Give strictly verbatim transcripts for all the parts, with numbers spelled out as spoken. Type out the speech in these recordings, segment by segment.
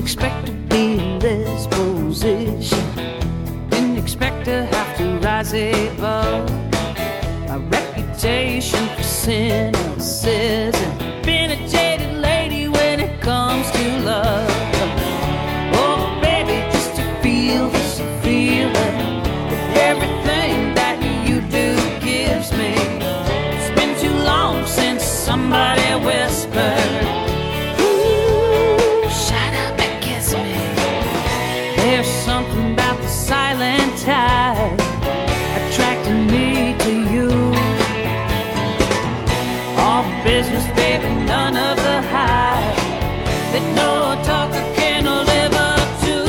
expect to be in this position. Didn't expect to have to rise above my reputation for cynicism. Been a jaded lady when it comes to love. Oh, baby, just to feel this feeling that everything that you do gives me. It's been too long since somebody whispered, ooh, shut up and kiss me. There's something about the silent tide attracting me to you. All business, baby, none of the hype that no talker can live up to.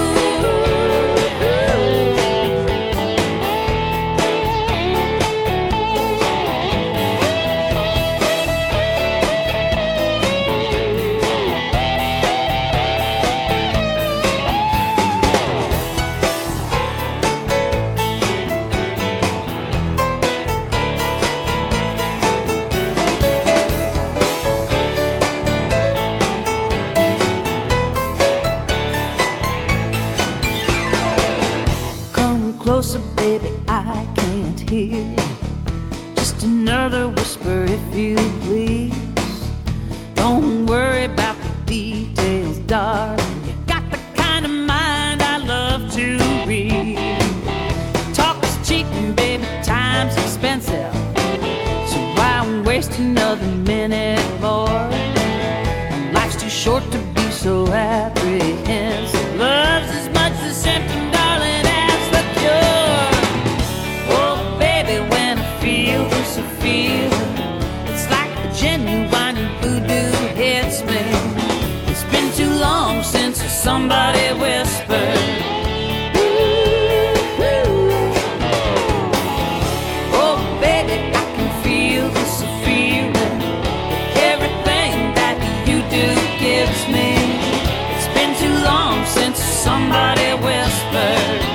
Closer, baby, I can't hear. Just another whisper, if you please. Don't worry about the details, darling. You got the kind of mind I love to read. Talk is cheap, and baby, time's expensive. So why waste another minute more? Life's too short to be so apprehensive. Love's as much the symptom, darling, as the cure. Oh, baby, when I feel this feeling, it's like a genuine voodoo hits me. It's been too long since somebody whispered, ooh, ooh. Oh, baby, I can feel this feeling. Everything that you do gives me. It's been too long since somebody whispered,